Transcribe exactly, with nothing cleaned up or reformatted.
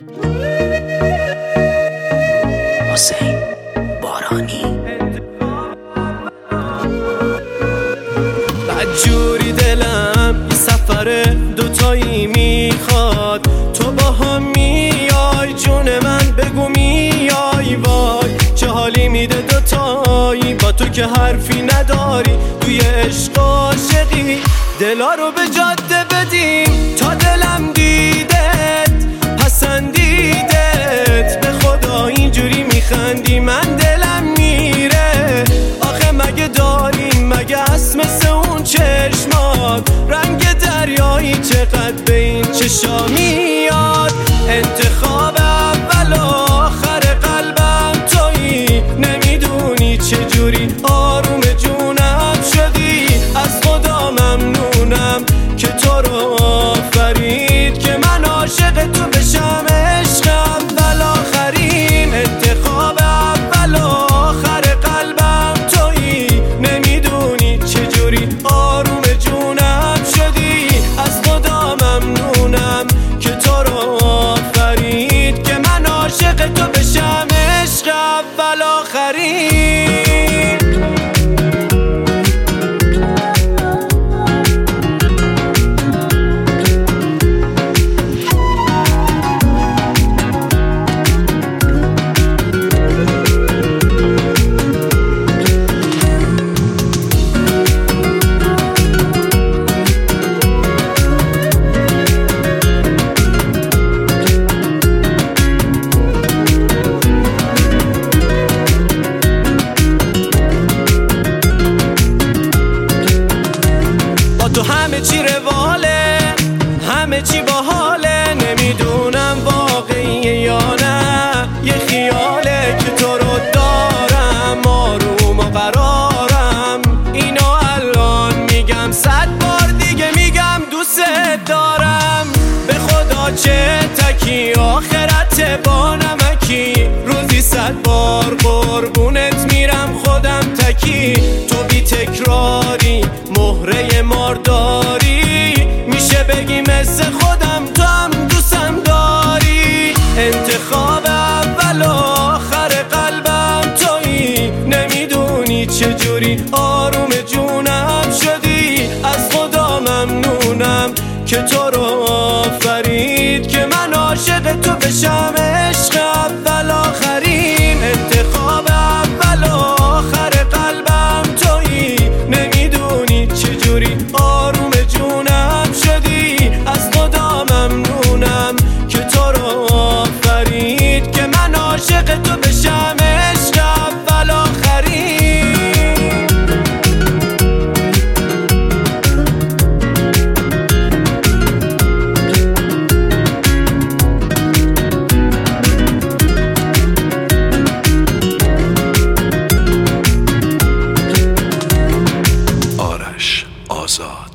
حسین بارانی. بدجوری دلم یه سفر دوتایی میخواد، تو با هم میای جون من بگو میای، وای چه حالی میده دوتایی با تو که حرفی نداری، توی عشق عاشقی دلا رو به جاده بدیم تا دلم دیدت پسندیدت، به خدا اینجوری میخندی من دلم میره، آخه مگه داریم مگه هست مثل اون چشمات رنگ دریایی چقدر به این چشا میاد، انتخاب اول آخر قلبم تویی، نمیدونی چجوری آروم جونم شدی، از خدا ممنونم که تو رو آفرید که من عاشق تو بشم، عشق اول آخریم، انتخاب اول آخر قلبم تویی، نمیدونی چجوری آروم جونم شدی، از خدا ممنونم که تو رو آفرید که من عاشق تو بشم، عشق اول آخریم. تو همه چی رواله، همه چی باحاله، نمیدونم واقعیه یا نه یه خیاله که تو رو دارم آروم و قرارم، اینو الان میگم صد بار دیگه میگم دوست دارم، به خدا چه تکی آخرت با نمکی، روزی صد بار قربونت میرم خودم تکی، تو بی تکراری مهره مارداری، میشه بگی مثل خودم تو هم دوستم داری، انتخاب اول آخر قلبم تویی، نمیدونی چجوری آروم جونم شدی، از خدا ممنونم که تو رو آفرید که من عاشق تو بشم، عشق اول آخریم، انتخاب اول آخر قلبم تویی، نمیدونی چجوری آروم جونم شدی، از خدا ممنونم که تو رو آفرید که من عاشق تو بشم، عشق اول آخریم. آرش آزاد.